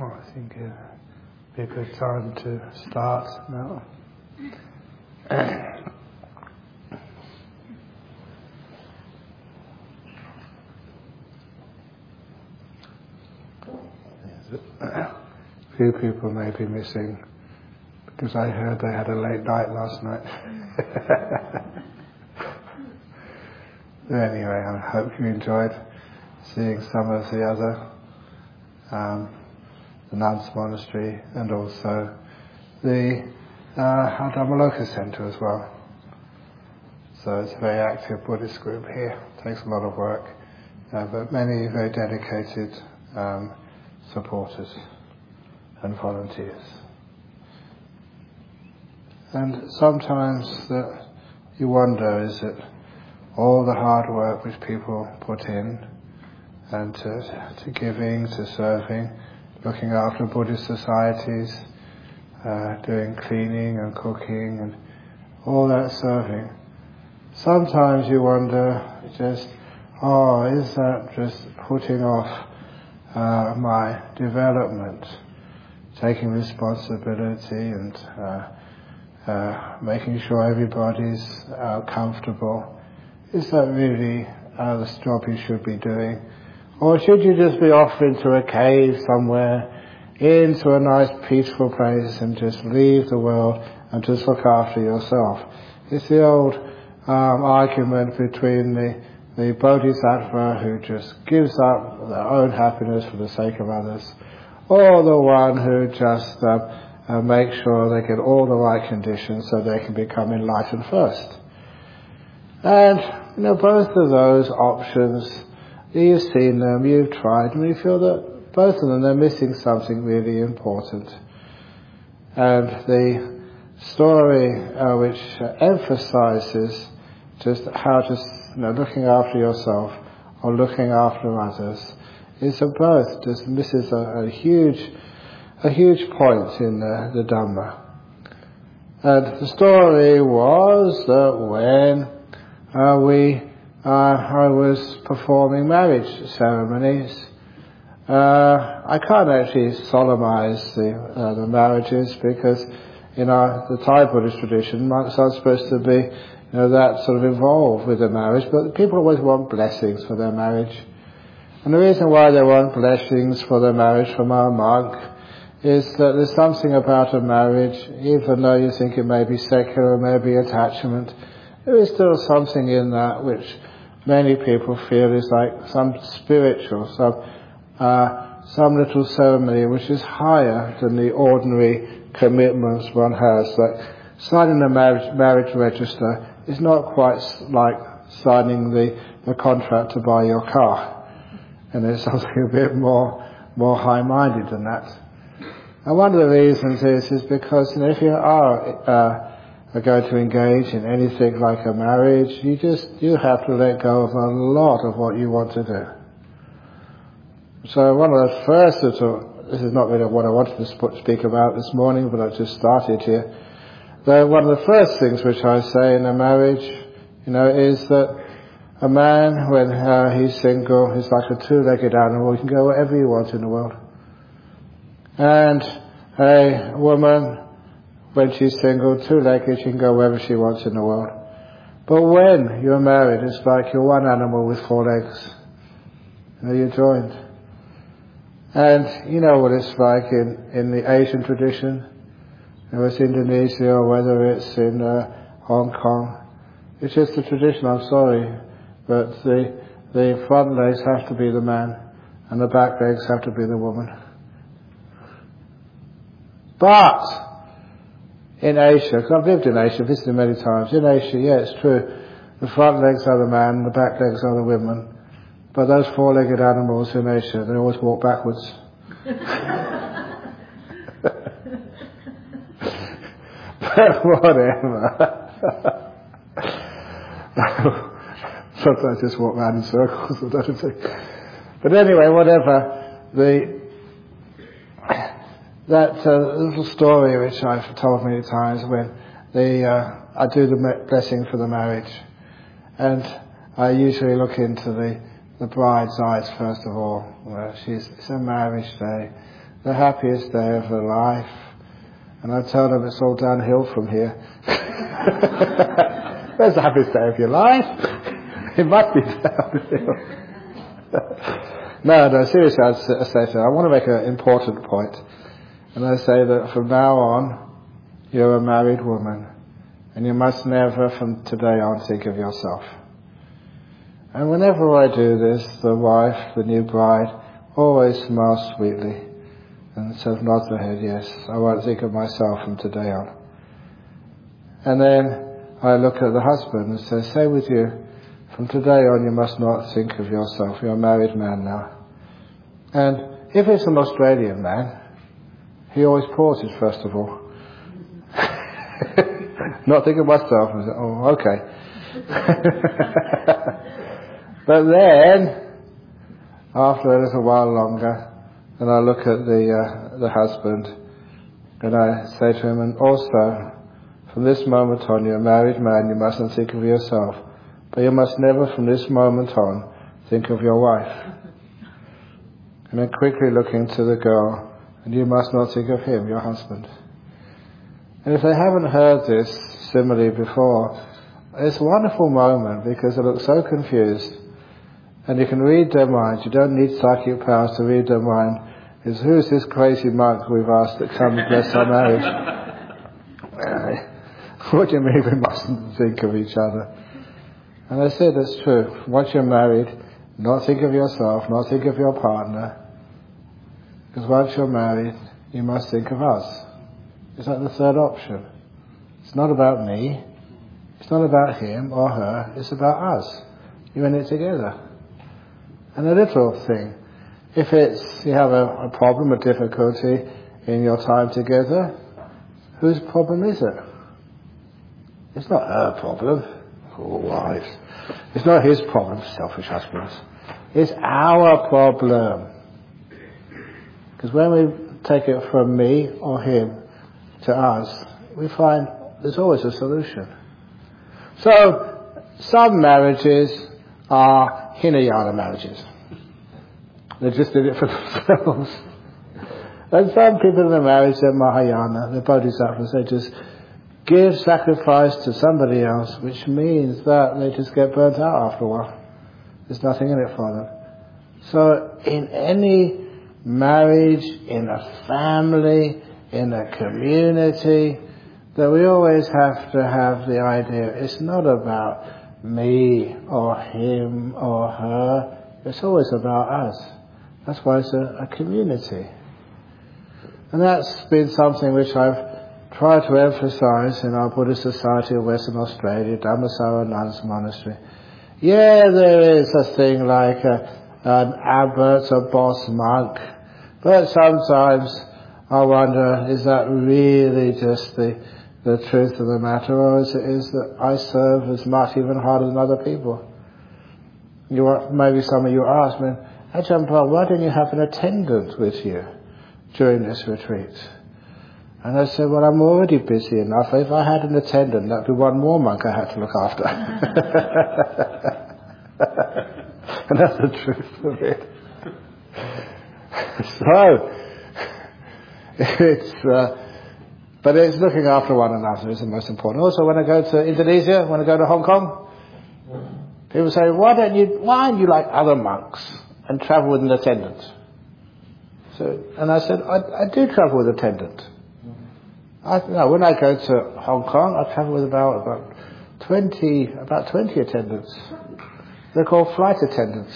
Well, I think it'd be a good time to start now. A few people may be missing because I heard they had a late night last night. Anyway, I hope you enjoyed seeing some of the other the nuns' monastery and also the Dharmaloka Center as well. So it's a very active Buddhist group here. It takes a lot of work, but many very dedicated supporters and volunteers. And sometimes that you wonder, is it all the hard work which people put in and to giving, to serving, looking after Buddhist societies, doing cleaning and cooking and all that serving. Sometimes you wonder just, is that just putting off my development, taking responsibility and making sure everybody's comfortable? Is that really the job you should be doing? Or should you just be off into a cave somewhere, into a nice peaceful place and just leave the world and just look after yourself? It's the old argument between the bodhisattva who just gives up their own happiness for the sake of others, or the one who just makes sure they get all the right conditions so they can become enlightened first. And both of those options, you've seen them, you've tried, and you feel that both of them, they're missing something really important. And the story which emphasizes just how looking after yourself or looking after others is both just misses a huge point in the Dhamma. And the story was that when I was performing marriage ceremonies, I can't actually solemnize the marriages because in the Thai Buddhist tradition, monks aren't supposed to be that sort of involved with the marriage, but people always want blessings for their marriage. And the reason why they want blessings for their marriage from a monk is that there's something about a marriage, even though you think it may be secular, maybe attachment, there is still something in that which many people feel is like some spiritual, some little ceremony which is higher than the ordinary commitments one has. Like signing a marriage register is not quite like signing the contract to buy your car. And there's something a bit more high-minded than that. And one of the reasons is because if you are going to engage in anything like a marriage, you have to let go of a lot of what you want to do. So one of the first this is not really what I wanted to speak about this morning, but I just started here. One of the first things which I say in a marriage, is that a man, when he's single, is like a two-legged animal. He can go wherever he wants in the world. And a woman, when she's single, two-legged, she can go wherever she wants in the world. But when you're married, it's like you're one animal with four legs. You're joined. And you know what it's like in the Asian tradition, whether it's Indonesia or whether it's in Hong Kong. It's just a tradition, I'm sorry, but the front legs have to be the man and the back legs have to be the woman. But in Asia, because I've lived in Asia, visited many times, in Asia, yeah, it's true, the front legs are the man and the back legs are the women. But those four-legged animals in Asia, they always walk backwards. But whatever. Sometimes I just walk around in circles. But anyway, whatever. That little story which I've told many times when I do the blessing for the marriage, and I usually look into the bride's eyes first of all. It's a marriage day. the happiest day of her life. And I tell them it's all downhill from here. That's the happiest day of your life. It must be downhill. No, seriously, I say to her, I want to make an important point. And I say that from now on, you're a married woman. And you must never, from today on, think of yourself. And whenever I do this, the wife, the new bride, always smiles sweetly and sort of nods her head, yes, I won't think of myself from today on. And then I look at the husband and say, same with you. From today on, you must not think of yourself. You're a married man now. And if it's an Australian man, he always pauses first of all. Not think of myself. I say, oh, okay. But then, after a little while longer, then I look at the husband and I say to him, and also, from this moment on, you're a married man, you mustn't think of yourself. But you must never, from this moment on, think of your wife. And then quickly looking to the girl, and you must not think of him, your husband. And if they haven't heard this simile before, it's a wonderful moment because they look so confused. And you can read their minds. You don't need psychic powers to read their mind. Is who's this crazy monk we've asked to come and bless our marriage? What do you mean we mustn't think of each other? And I said it's true. Once you're married, not think of yourself, not think of your partner. Because once you're married, you must think of us. It's like the third option. It's not about me. It's not about him or her. It's about us. You're in it together. And a little thing. If you have a problem, a difficulty in your time together, whose problem is it? It's not her problem. Oh, wives. It's not his problem, selfish husbands. It's our problem. Because when we take it from me or him to us, we find there's always a solution. So, some marriages are Hinayana marriages. They just did it for themselves. And some people in the marriage, they're Mahayana, they're Bodhisattvas, they just give sacrifice to somebody else, which means that they just get burnt out after a while. There's nothing in it for them. So in any marriage, in a family, in a community, that we always have to have the idea, it's not about me or him or her, it's always about us. That's why it's a community. And that's been something which I've tried to emphasize in our Buddhist Society of Western Australia, Dhammasara Nuns Monastery. Yeah, there is a thing like an abbot, a boss monk, but sometimes I wonder, is that really just the truth of the matter, or is that I serve as much, even harder than other people? Maybe some of you ask me, Ajahn Brahm, why don't you have an attendant with you during this retreat? And I said, well, I'm already busy enough. If I had an attendant, that'd be one more monk I had to look after. And that's the truth of it. So, but it's looking after one another is the most important. Also, when I go to Indonesia, when I go to Hong Kong, people say, why aren't you like other monks and travel with an attendant? And I said, I do travel with an attendant. When I go to Hong Kong, I travel with about 20 attendants. They're called flight attendants.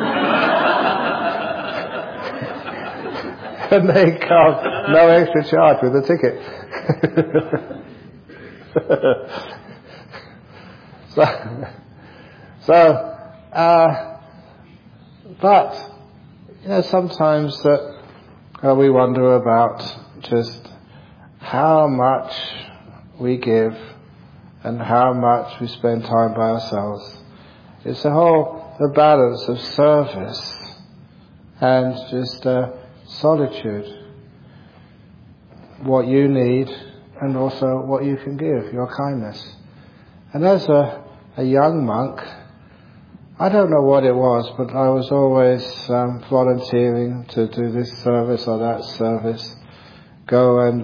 And they come, no extra charge with the ticket. But sometimes that we wonder about just how much we give and how much we spend time by ourselves. It's the balance of service and just solitude. What you need and also what you can give, your kindness. And as a young monk, I don't know what it was, but I was always volunteering to do this service or that service. Go and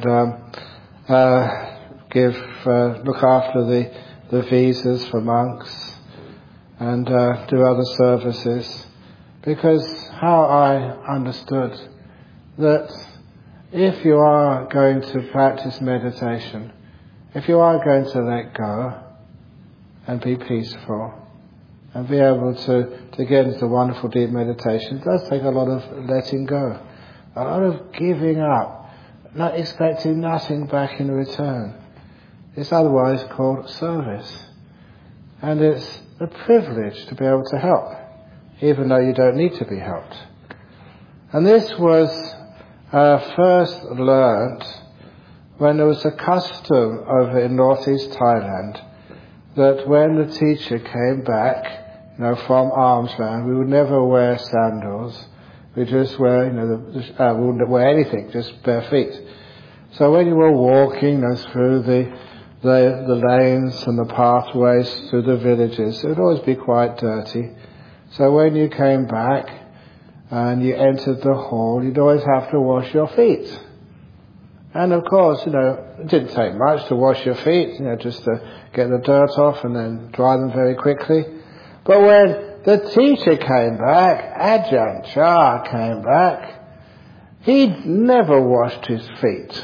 look after the visas for monks and do other services. Because how I understood that if you are going to practice meditation, if you are going to let go and be peaceful and be able to get into wonderful deep meditation, it does take a lot of letting go, a lot of giving up, not expecting nothing back in return. It's otherwise called service. And it's a privilege to be able to help, even though you don't need to be helped. And this was first learnt when there was a custom over in northeast Thailand that when the teacher came back, from alms round, we would never wear sandals. We just wear, we wouldn't wear anything, just bare feet. So when you were walking through the lanes and the pathways through the villages, it would always be quite dirty. So when you came back and you entered the hall, you'd always have to wash your feet. And of course, it didn't take much to wash your feet, just to get the dirt off and then dry them very quickly. But when the teacher came back, Ajahn Chah came back, he'd never washed his feet.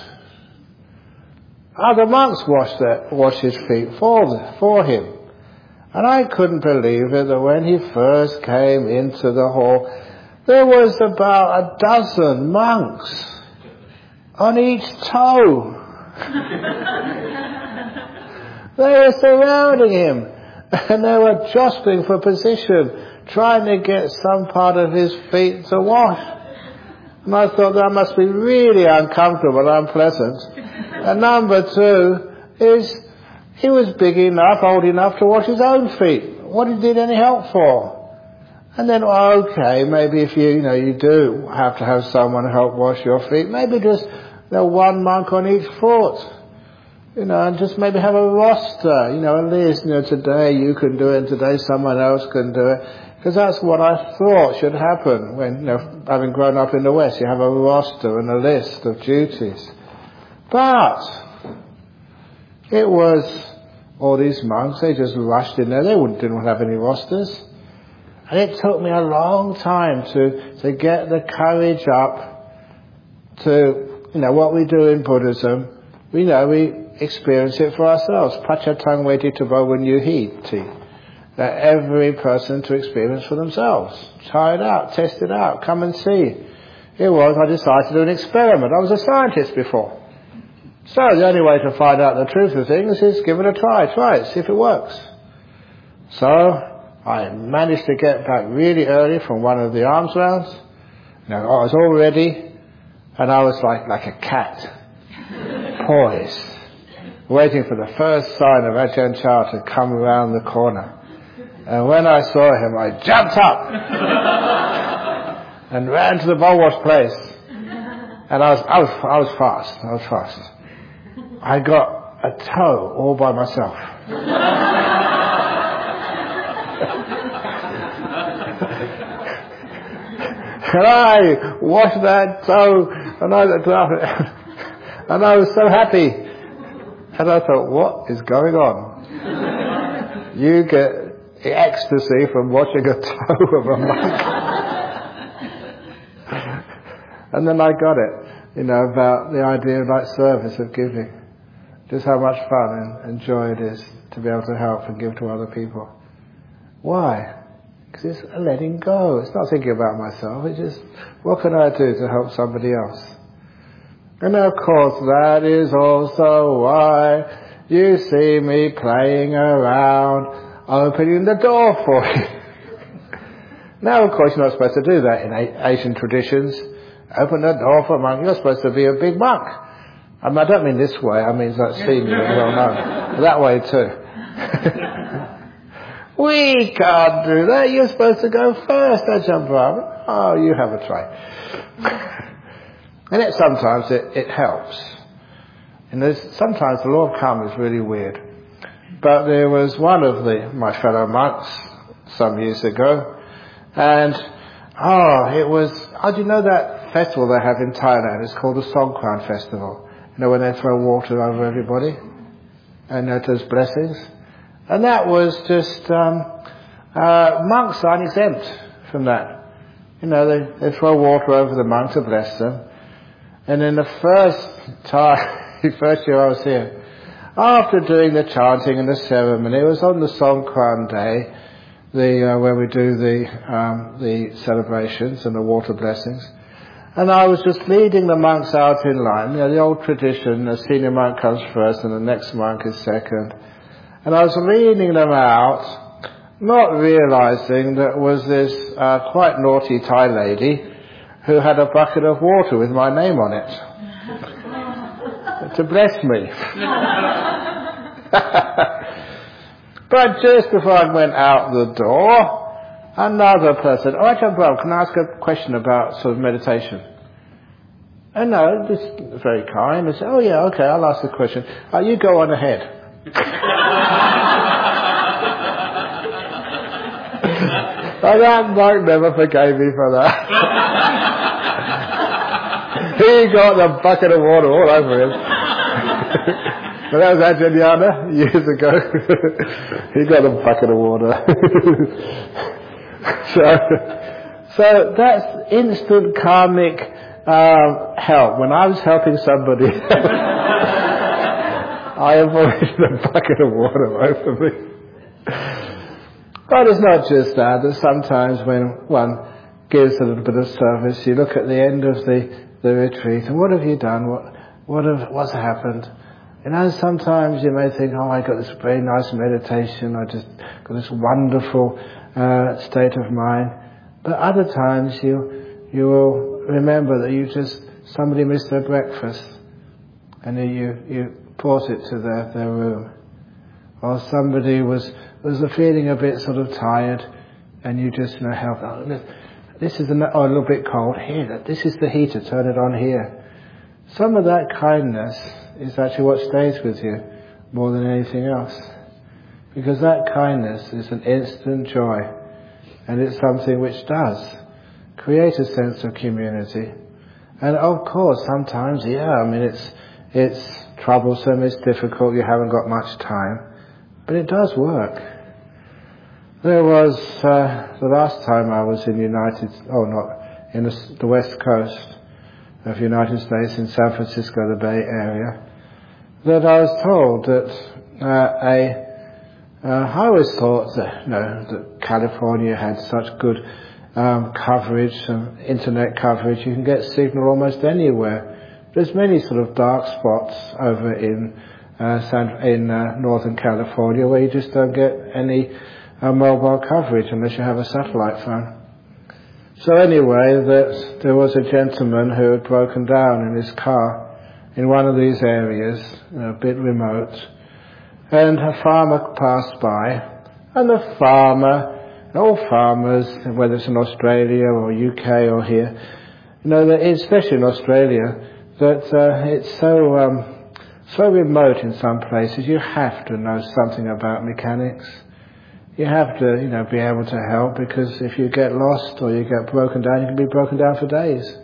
Other monks washed his feet for him. And I couldn't believe it that when he first came into the hall, there was about a dozen monks on each toe. They were surrounding him and they were jostling for position, trying to get some part of his feet to wash. And I thought that must be really uncomfortable and unpleasant. And number two is he was big enough, old enough to wash his own feet. What did he need any help for? And then, okay, maybe if you do have to have someone help wash your feet, maybe just one monk on each foot, and just maybe have a roster, a list, today you can do it and today someone else can do it. Because that's what I thought should happen when, having grown up in the West, you have a roster and a list of duties. But it was all these monks, they just rushed in there, they didn't have any rosters. And it took me a long time to get the courage up to, what we do in Buddhism, we experience it for ourselves. Pachatang veditava vinyuhiti. That every person to experience for themselves. Try it out, test it out, come and see. I decided to do an experiment. I was a scientist before. So the only way to find out the truth of things is give it a try it, see if it works. So I managed to get back really early from one of the alms rounds. I was all ready, and I was like a cat, poised, waiting for the first sign of Ajahn Chah to come around the corner. And when I saw him, I jumped up and ran to the bowl wash place. And I was fast. I got a toe all by myself. And I washed that toe, and I looked up and I was so happy. And I thought, what is going on? You get ecstasy from watching a toe of a monk. And then I got it, about the idea of service, of giving. Just how much fun and joy it is to be able to help and give to other people. Why? Because it's a letting go. It's not thinking about myself. It's just, what can I do to help somebody else? And of course, that is also why you see me playing around, opening the door for you. Now, of course, you're not supposed to do that in Asian traditions. Open the door for a monk. You're supposed to be a big monk. I don't mean this way. I mean like senior and well known. That way too. We can't do that. You're supposed to go first, Ajahn Brahma. Oh, you have a try. And sometimes it helps. And sometimes the law of karma is really weird. But there was one of my fellow monks some years ago, and do you know that festival they have in Thailand? It's called the Songkran Festival. You know, when they throw water over everybody and there's blessings. And that was just monks aren't exempt from that. You know, they throw water over the monks to bless them. And in the first year I was here, after doing the chanting and the ceremony, it was on the Songkran day, where we do the celebrations and the water blessings. And I was just leading the monks out in line. You know, the old tradition, the senior monk comes first and the next monk is second. And I was leading them out, not realizing that was this quite naughty Thai lady who had a bucket of water with my name on it to bless me. But just before I went out the door, another person, Ajahn Brahm, can I ask a question about sort of meditation? And no, just very kind. I said, oh yeah, okay, I'll ask the question. You go on ahead. And that monk never forgave me for that. He got the bucket of water all over him. But that was Ajahn Yana years ago. He got a bucket of water. So that's instant karmic help. When I was helping somebody, I avoided a bucket of water over me. But it's not just that. There's sometimes when one gives a little bit of service, you look at the end of the retreat, and what have you done? What's happened? You know, sometimes you may think, I got this very nice meditation, I just got this wonderful state of mind. But other times you will remember that somebody missed their breakfast, and you brought it to their room. Or somebody was feeling a bit sort of tired, and you just helped. This is a little bit cold here. This is the heater. Turn it on here. Some of that kindness is actually what stays with you more than anything else, because that kindness is an instant joy, and it's something which does create a sense of community. And of course, sometimes, it's troublesome, it's difficult, you haven't got much time. But it does work. There was, the last time I was in the West Coast of the United States, in San Francisco, the Bay Area, that I was told that I always thought that California had such good coverage, internet coverage, you can get signal almost anywhere. There's many sort of dark spots over in Northern California where you just don't get any mobile coverage unless you have a satellite phone. So anyway, that there was a gentleman who had broken down in his car in one of these areas, a bit remote, and a farmer passed by, and the farmer, all farmers, whether it's in Australia or UK or here, that especially in Australia, that it's so remote in some places, you have to know something about mechanics. You have to, be able to help, because if you get lost or you get broken down, you can be broken down for days.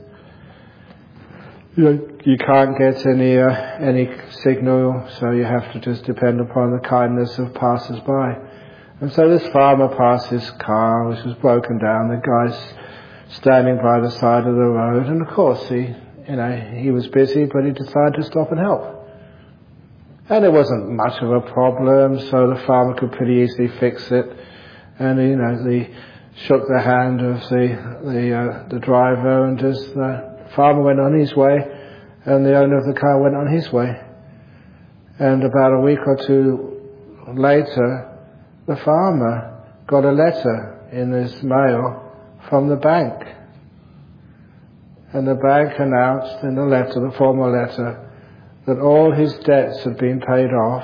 You can't get any signal, so you have to just depend upon the kindness of passers-by. And so this farmer passed his car, which was broken down. The guy's standing by the side of the road, and of course he was busy, but he decided to stop and help. And it wasn't much of a problem, so the farmer could pretty easily fix it. And they shook the hand of the driver, and just the farmer went on his way, and the owner of the car went on his way. And about a week or two later, the farmer got a letter in his mail from the bank. And the bank announced in the letter, the formal letter, that all his debts had been paid off,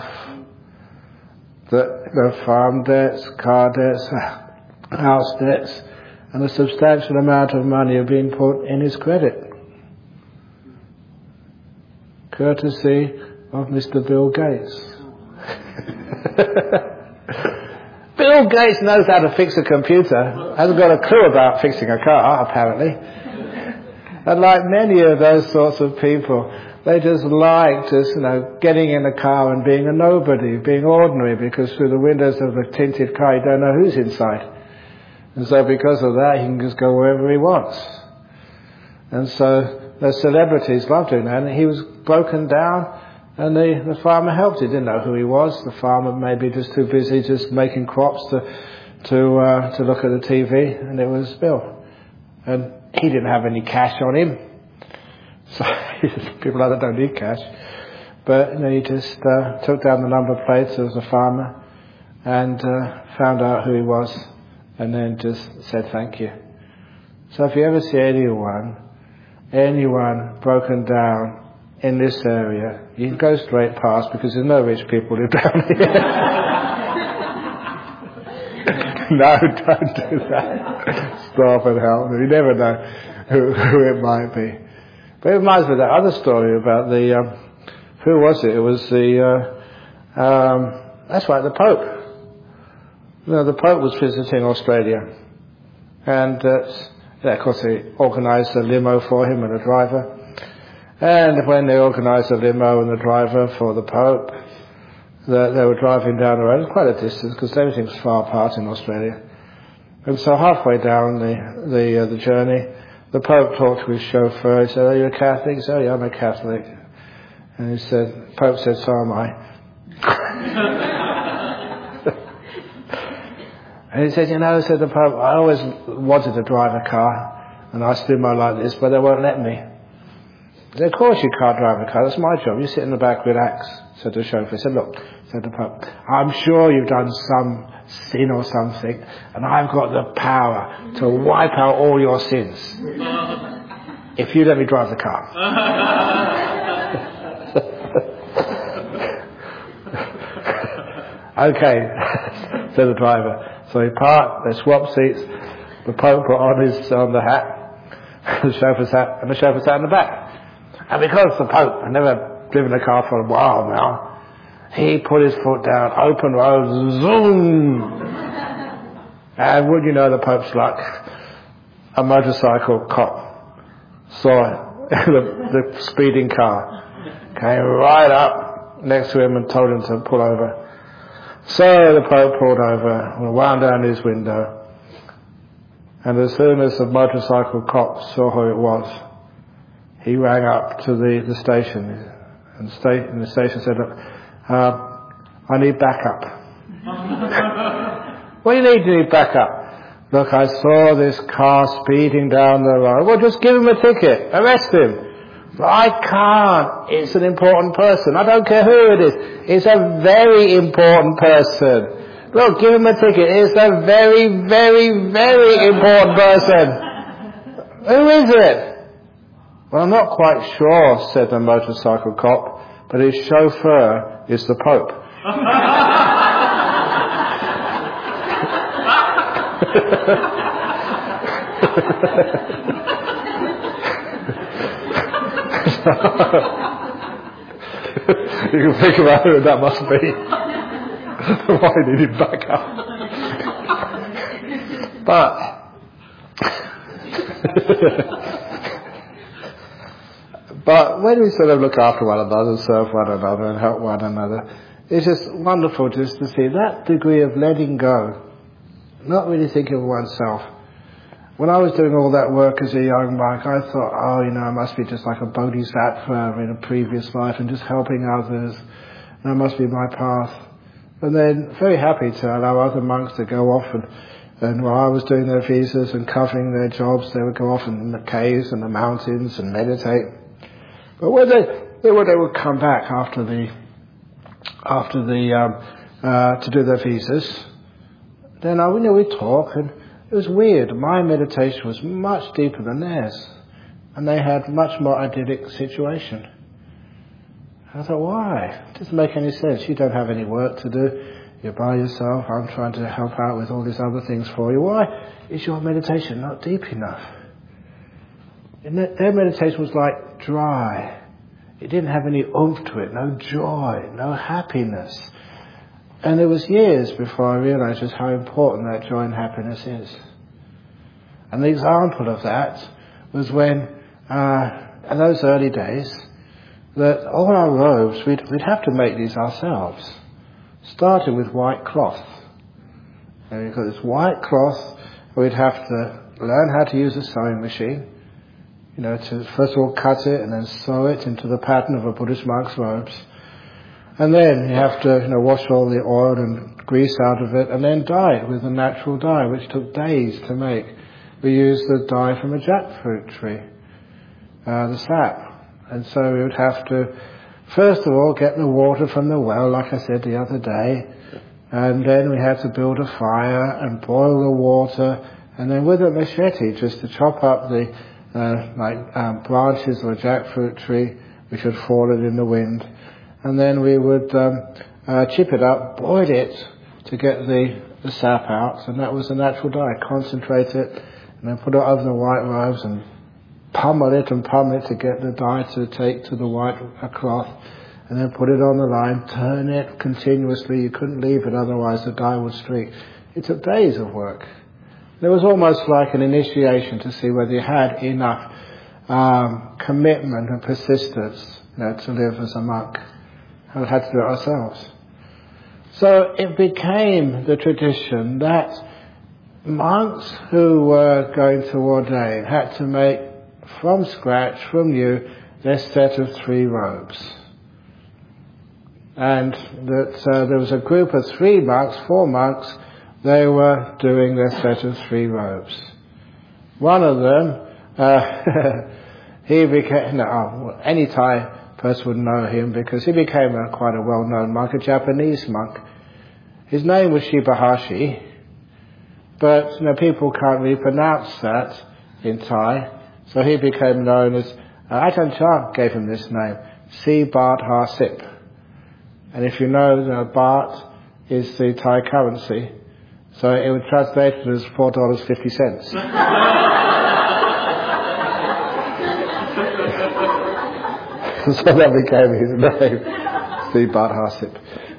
that the farm debts, car debts, house debts, and a substantial amount of money had been put in his credit, courtesy of Mr. Bill Gates. Bill Bill Gates knows how to fix a computer, hasn't got a clue about fixing a car, apparently. And like many of those sorts of people, they just like getting in a car and being a nobody, being ordinary, because through the windows of a tinted car you don't know who's inside. And so because of that, he can just go wherever he wants. And so the celebrities loved him, and he was broken down, and the farmer helped. He didn't know who he was. The farmer may be just too busy just making crops to look at the TV, and it was Bill. And he didn't have any cash on him. So people like that don't need cash. But he just took down the number plates as a farmer and found out who he was, and then just said thank you. So if you ever see anyone broken down in this area, you can go straight past, because there's no rich people live down here. No, don't do that. Stop and help them. You never know who it might be. But it reminds me of that other story about who was it? It was that's right, the Pope. The Pope was visiting Australia. And, of course, they organised a limo for him and a driver. And when they organised a limo and the driver for the Pope, they were driving down the road, quite a distance, because everything's far apart in Australia. And so halfway down the journey, the Pope talked to his chauffeur. He said, "Are you a Catholic?" He said, "Oh, yeah, I'm a Catholic." And he said, the Pope said, "So am I." And he said, said the Pope, "I always wanted to drive a car, and I still might like this, but they won't let me." He said, "Of course you can't drive a car, that's my job. You sit in the back, relax," said the chauffeur. He said, "Look," said the Pope, "I'm sure you've done some sin or something, and I've got the power to wipe out all your sins if you let me drive the car." "Okay," said the driver. So he parked, they swapped seats, the Pope put on the hat, the chauffeur's hat, and the chauffeur sat in the back. And because the Pope had never driven a car for a while now, he put his foot down, open road, zoom! And would you know the Pope's luck, a motorcycle cop saw the speeding car, came right up next to him and told him to pull over. So the Pope pulled over and wound down his window, and as soon as the motorcycle cop saw who it was, he rang up to the station, and the station said, "Look, I need backup." "What do you need backup?" "Look, I saw this car speeding down the road." "Well, just give him a ticket, arrest him." "I can't. It's an important person. I don't care who it is. It's a very important person." "Look, give him a ticket. It's a very, very, very important person." "Who is it?" "Well, I'm not quite sure," said the motorcycle cop, "but his chauffeur is the Pope." You can think about who that must be. Why did he back up? But when we sort of look after one another, serve one another and help one another, it's just wonderful just to see that degree of letting go, not really thinking of oneself. When I was doing all that work as a young monk, I thought, I must be just like a bodhisattva in a previous life and just helping others. That must be my path. And then very happy to allow other monks to go off and while I was doing their visas and covering their jobs, they would go off in the caves and the mountains and meditate. But when they would come back after the to do their visas, then we'd talk, and it was weird. My meditation was much deeper than theirs, and they had much more idyllic situation. I thought, why? It doesn't make any sense. You don't have any work to do. You're by yourself. I'm trying to help out with all these other things for you. Why is your meditation not deep enough? And their meditation was like dry. It didn't have any oomph to it, no joy, no happiness. And it was years before I realised just how important that joy and happiness is. And the example of that was when, in those early days, that all our robes, we'd have to make these ourselves, starting with white cloth. And we've got this white cloth, we'd have to learn how to use a sewing machine, to first of all cut it and then sew it into the pattern of a Buddhist monk's robes. And then you have to wash all the oil and grease out of it and then dye it with a natural dye, which took days to make. We used the dye from a jackfruit tree, the sap. And so we would have to, first of all, get the water from the well, like I said the other day, and then we had to build a fire and boil the water, and then with a machete just to chop up the branches of a jackfruit tree which had fallen in the wind, and then we would chip it up, boil it to get the sap out, and that was the natural dye. Concentrate it, and then put it over the white robes and pummel it to get the dye to take to the white cloth, and then put it on the line, turn it continuously. You couldn't leave it, otherwise the dye would streak. It took days of work. It was almost like an initiation to see whether you had enough commitment and persistence to live as a monk. And we had to do it ourselves. So it became the tradition that monks who were going to ordain had to make from scratch, from new, their set of 3 robes. And that there was a group of 4 monks, they were doing their set of 3 robes. One of them, he became, any Thai person would know him because he became quite a well-known monk, a Japanese monk. His name was Shibahashi, but people can't really pronounce that in Thai. So he became known as, Ajahn Chah gave him this name, Si Baht Ha Sip. And if you know, baht is the Thai currency, so it would translate it as $4.50. So that became his name, Si Baht Ha Sip.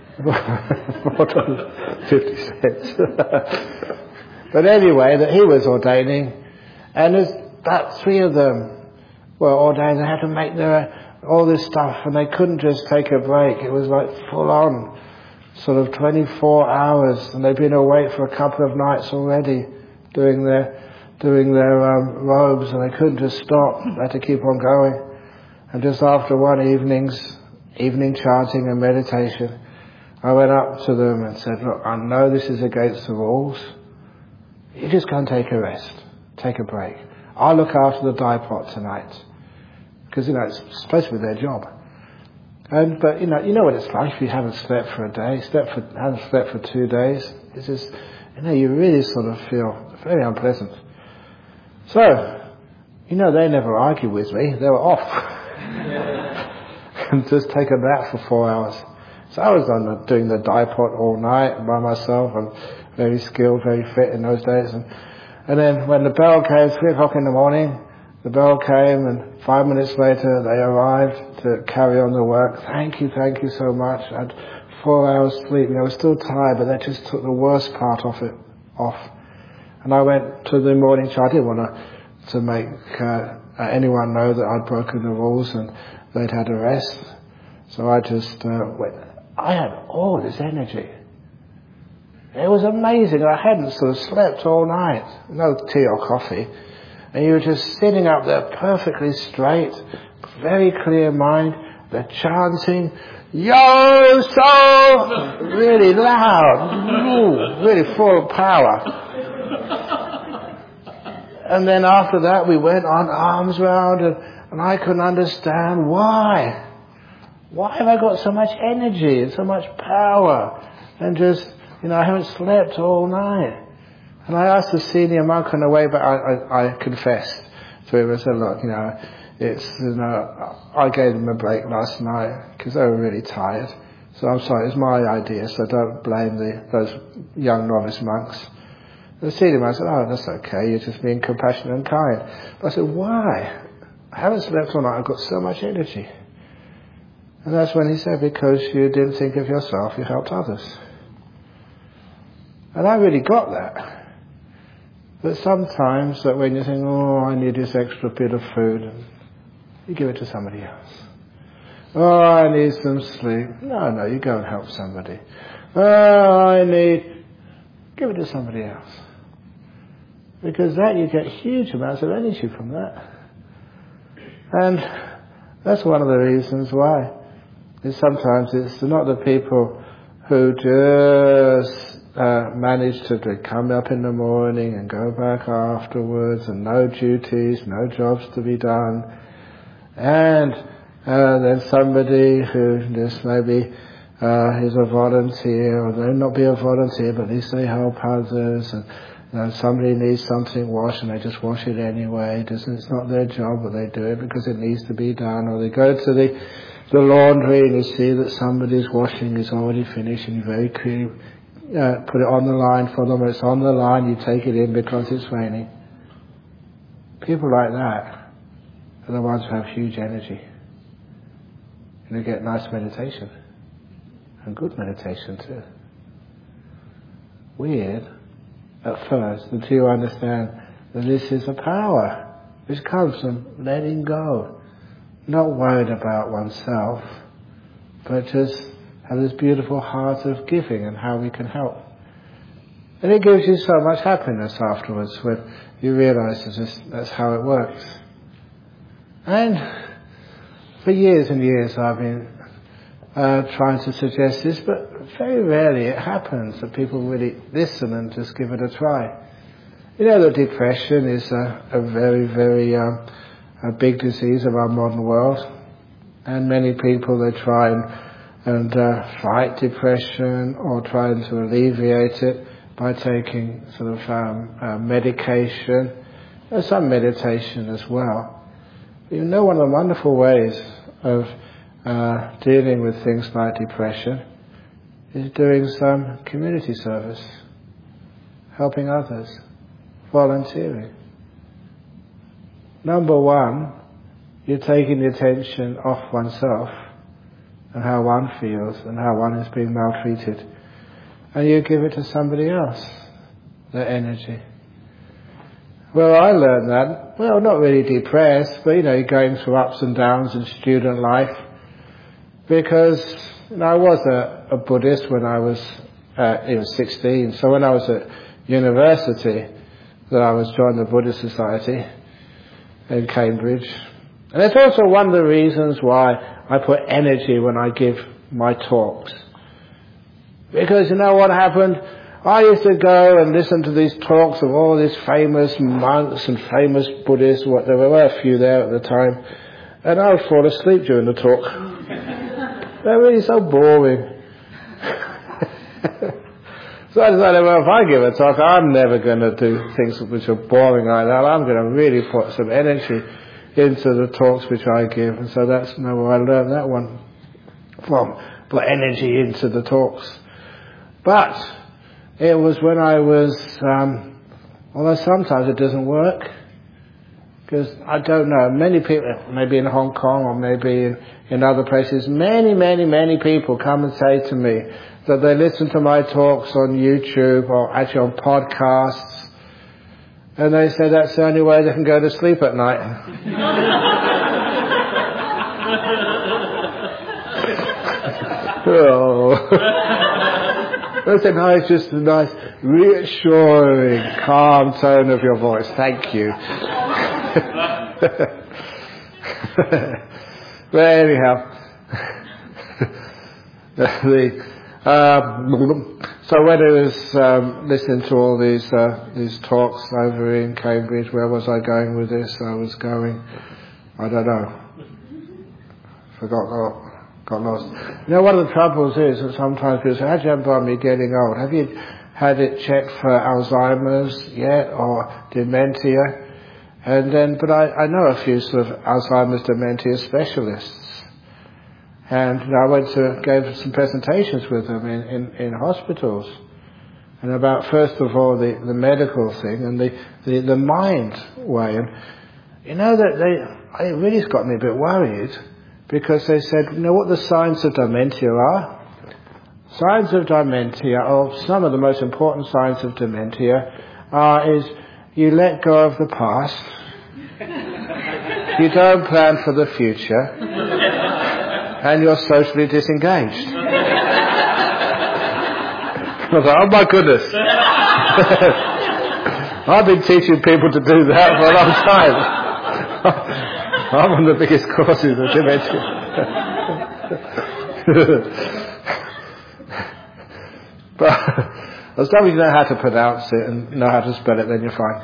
$4.50. But anyway, that he was ordaining, and there's about 3 of them were ordained. They had to make all this stuff, and they couldn't just take a break. It was like full on, sort of 24 hours, and they'd been awake for a couple of nights already doing their robes, and they couldn't just stop. They had to keep on going. And just after one evening chanting and meditation, I went up to them and said, "Look, I know this is against the rules. You just go and take a rest, take a break. I'll look after the dye pot tonight." Because, it's supposed to be their job. But you know what it's like if you haven't slept for a day, haven't slept for 2 days. It's just, you really sort of feel very unpleasant. So, they never argued with me. They were off. And just take a nap for 4 hours. So I was doing the dye pot all night by myself. I'm very skilled, very fit in those days. And then when the bell came, 3 o'clock in the morning, the bell came, and 5 minutes later they arrived to carry on the work. Thank you so much. I had 4 hours sleep. I was still tired, but that just took the worst part of it off. And I went to the morning chant. I didn't want to make anyone know that I'd broken the rules and they'd had a rest. So I just went. I had all this energy. It was amazing. I hadn't sort of slept all night. No tea or coffee. And you were just sitting up there perfectly straight, very clear mind. They're chanting, "Yo So!" really loud, really full of power. And then after that we went on arms round, and I couldn't understand why. Why have I got so much energy and so much power? And just, I haven't slept all night. And I asked the senior monk on the way, but I confessed to him. I said, "Look, I gave them a break last night because they were really tired. So I'm sorry, it's my idea, so don't blame those young novice monks." The senior monk said, "Oh, that's okay, you're just being compassionate and kind." But I said, "Why? I haven't slept all night, I've got so much energy." And that's when he said, "Because you didn't think of yourself, you helped others." And I really got that. But sometimes that when you think, oh, I need this extra bit of food, and you give it to somebody else. Oh, I need some sleep. No, you go and help somebody. Oh, give it to somebody else. Because that you get huge amounts of energy from that. And that's one of the reasons why. Sometimes it's not the people who just manage to come up in the morning and go back afterwards and no duties, no jobs to be done. And then somebody who just maybe is a volunteer, or they may not be a volunteer, but at least they help others, and somebody needs something washed and they just wash it anyway. It's not their job, but they do it because it needs to be done. Or they go to the laundry and you see that somebody's washing is already finished and you very clearly put it on the line for them. It's on the line, you take it in because it's raining. People like that are the ones who have huge energy. And they get nice meditation. And good meditation too. Weird at first until you understand that this is a power which comes from letting go. Not worried about oneself, but just have this beautiful heart of giving and how we can help. And it gives you so much happiness afterwards when you realise that's how it works. And for years and years I've been trying to suggest this, but very rarely it happens that people really listen and just give it a try. You know that depression is a very, very a big disease of our modern world, and many people they try and fight depression or trying to alleviate it by taking sort of medication, some meditation as well. You know, one of the wonderful ways of dealing with things like depression is doing some community service, helping others, volunteering. Number one, you're taking the attention off oneself and how one feels and how one is being maltreated, and you give it to somebody else, that energy. Well, I learned that, well, not really depressed, but you're going through ups and downs in student life, because I was a Buddhist when I was 16, so when I was at university, that I was joined the Buddhist Society in Cambridge. And it's also one of the reasons why I put energy when I give my talks. Because you know what happened? I used to go and listen to these talks of all these famous monks and famous Buddhists, there were a few there at the time, and I would fall asleep during the talk. They're really so boring. So I decided, well, if I give a talk, I'm never going to do things which are boring like that. I'm going to really put some energy into the talks which I give. And so that's where I learned that one from. Put energy into the talks. But it was when I was, although sometimes it doesn't work, because I don't know, many people, maybe in Hong Kong or maybe in other places, many people come and say to me that they listen to my talks on YouTube or actually on podcasts, and they say that's the only way they can go to sleep at night. Oh. That's a nice, just a nice, reassuring, calm tone of your voice. Thank you. But anyhow, so when I was listening to all these talks over in Cambridge, where was I going with this? I was going, I don't know, got lost. You know, one of the troubles is that sometimes people say, how do you know me getting old? Have you had it checked for Alzheimer's yet, or dementia? And then, but I know a few sort of Alzheimer's dementia specialists. And I gave some presentations with them in hospitals. And about, first of all, the medical thing and the mind way. And you know that it really got me a bit worried, because they said, you know what the signs of dementia are? Signs of dementia, or some of the most important signs of dementia, is you let go of the past, you don't plan for the future, and you're socially disengaged. I was like, oh my goodness. I've been teaching people to do that for a long time. I'm one of the biggest causes of dementia. But as long as you know how to pronounce it and know how to spell it, then you're fine.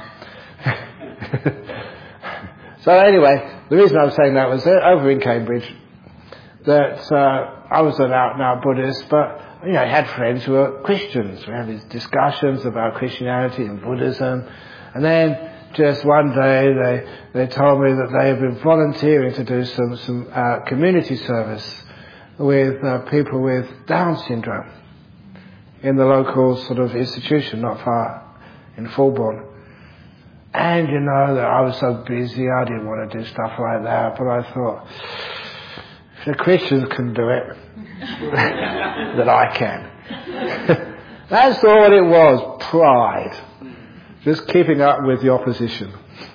So anyway, the reason I was saying that was that over in Cambridge, that I was an out-and-out Buddhist, but I had friends who were Christians. We had these discussions about Christianity and Buddhism, and then just one day they told me that they had been volunteering to do some community service with people with Down syndrome in the local sort of institution not far in Fulbourn. And that I was so busy, I didn't want to do stuff like that, but I thought, if the Christians can do it, then I can. That's all it was, pride. Just keeping up with the opposition.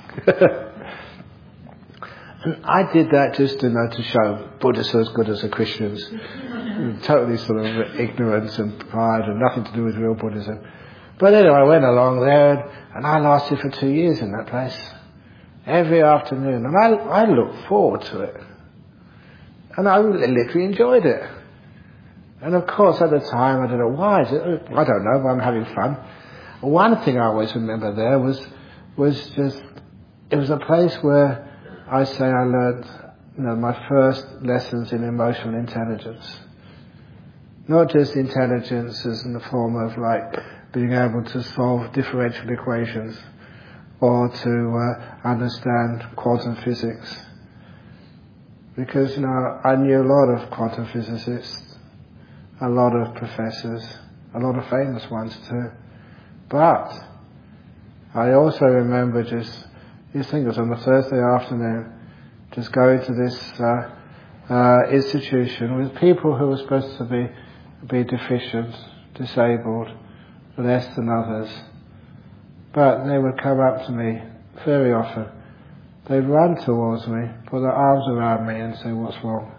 And I did that just to show Buddhists are as good as the Christians. Totally sort of ignorance and pride and nothing to do with real Buddhism. But anyway, I went along there and I lasted for 2 years in that place. Every afternoon. And I looked forward to it. And I literally enjoyed it. And of course at the time, I don't know why, I don't know, but I'm having fun. One thing I always remember there was just, it was a place where I learned my first lessons in emotional intelligence. Not just intelligence as in the form of like being able to solve differential equations or to understand quantum physics. Because, I knew a lot of quantum physicists, a lot of professors, a lot of famous ones too. But I also remember I think it was on a Thursday afternoon, just going to this institution with people who were supposed to be deficient, disabled, less than others. But they would come up to me very often. They'd run towards me, put their arms around me and say, what's wrong?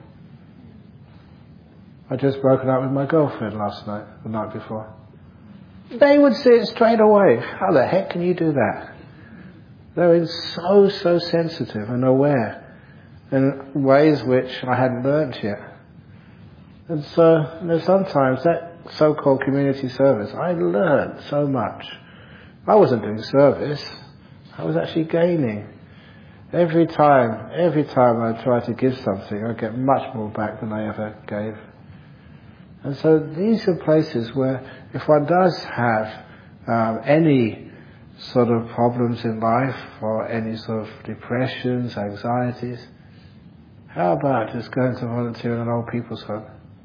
I'd just broken up with my girlfriend the night before. They would see it straight away. How the heck can you do that? They were so sensitive and aware in ways which I hadn't learnt yet. And so, sometimes that so-called community service, I learned so much. I wasn't doing service. I was actually gaining. Every time I try to give something, I get much more back than I ever gave. And so these are places where if one does have any sort of problems in life or any sort of depressions, anxieties, how about just going to volunteer in an old people's home?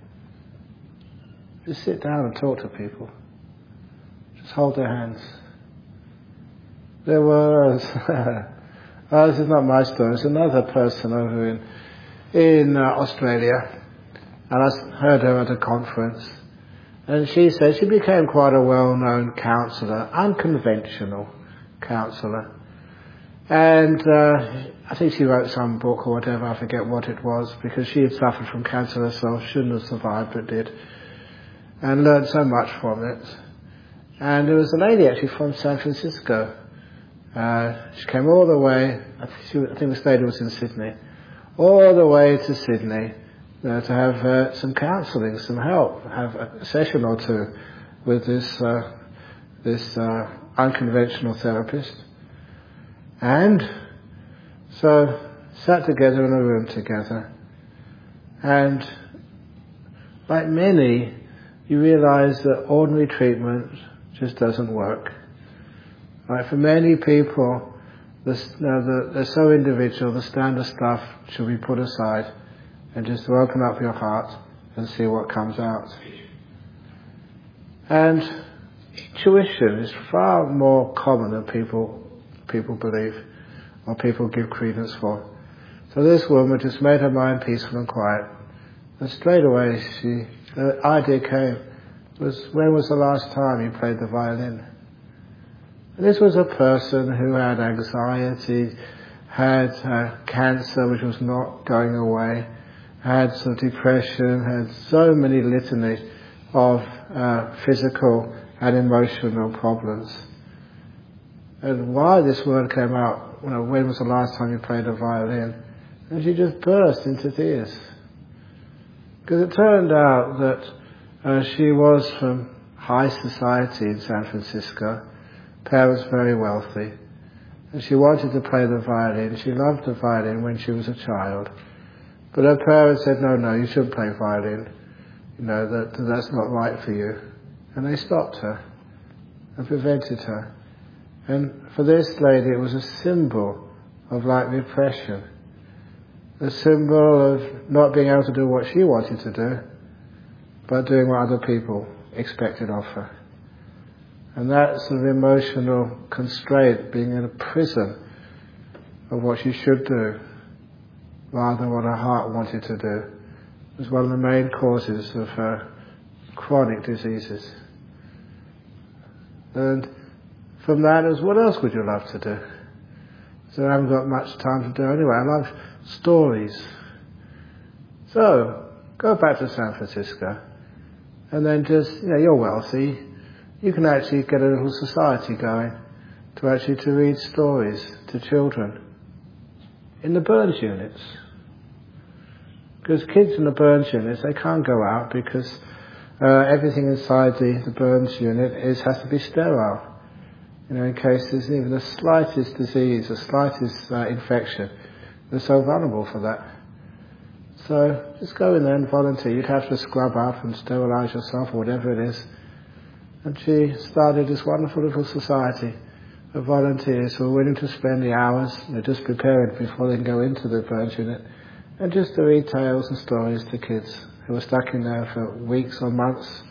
Just sit down and talk to people. Just hold their hands. There was... this is not my story. There's another person over in Australia, and I heard her at a conference, and she said she became quite a well-known counsellor, unconventional counsellor, and I think she wrote some book or whatever, I forget what it was, because she had suffered from cancer herself, shouldn't have survived but did, and learned so much from it. And there was a lady actually from San Francisco. She came all the way, I think the stadium was in Sydney, all the way to Sydney to have some counselling, some help, have a session or two with this unconventional therapist. And so sat together in a room together, and like many, you realise that ordinary treatment just doesn't work. Right, for many people, they're so individual, the standard stuff should be put aside and just to open up your heart and see what comes out. And intuition is far more common than people believe or people give credence for. So this woman just made her mind peaceful and quiet, and straight away the idea came, was, when was the last time you played the violin? And this was a person who had anxiety, had cancer which was not going away, had some depression, had so many litanies of physical and emotional problems. And why this word came out, when was the last time you played a violin? And she just burst into tears. Because it turned out that she was from high society in San Francisco, parents very wealthy, and she wanted to play the violin. She loved the violin when she was a child. But her parents said, no, you shouldn't play violin. That's not right for you. And they stopped her and prevented her. And for this lady, it was a symbol of like repression. A symbol of not being able to do what she wanted to do, but doing what other people expected of her. And that sort of emotional constraint, being in a prison of what she should do, rather than what her heart wanted to do, was one of the main causes of her chronic diseases. And from that is, what else would you love to do? So I haven't got much time to do anyway. I love stories. So, go back to San Francisco, and then just, you're wealthy, you can actually get a little society going to read stories to children in the Burns units. Because kids in the Burns units, they can't go out because everything inside the Burns unit has to be sterile. In case there's even the slightest disease, the slightest infection, they're so vulnerable for that. So just go in there and volunteer. You'd have to scrub up and sterilise yourself or whatever it is. And she started this wonderful little society of volunteers who were willing to spend the hours, just preparing before they can go into the Burns unit, and just to read tales and stories to kids who were stuck in there for weeks or months,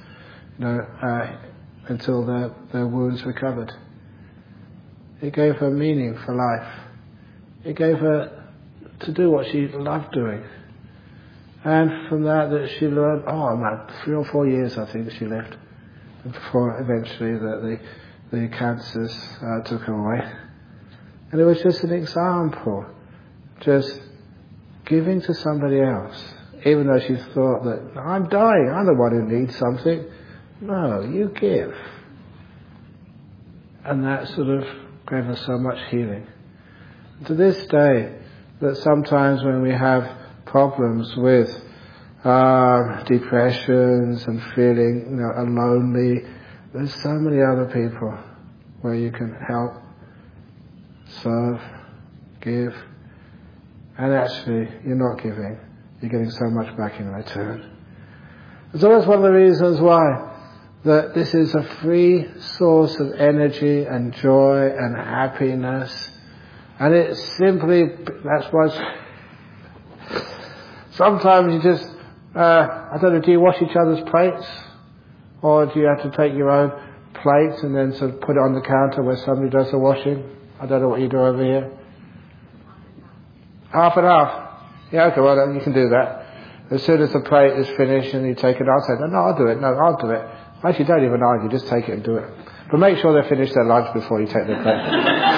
until their wounds recovered. It gave her meaning for life. It gave her to do what she loved doing. And from that she learned, about 3 or 4 years I think she lived, before eventually the cancers took her away. And it was just an example, just giving to somebody else, even though she thought that, I'm dying, I'm the one who needs something. No, you give. And that sort of gave her so much healing. To this day, that sometimes when we have problems with depressions and feeling lonely, there's so many other people where you can help, serve, give, and actually you're not giving, you're getting so much back in return. So that's one of the reasons why that this is a free source of energy and joy and happiness, and it's simply, that's why sometimes you just, I don't know, do you wash each other's plates? Or do you have to take your own plates and then sort of put it on the counter where somebody does the washing? I don't know what you do over here. Half and half. Yeah, okay, well then you can do that. As soon as the plate is finished and you take it, I'll say, no, I'll do it. No, I'll do it. Actually, don't even argue, just take it and do it. But make sure they finish their lunch before you take their plate.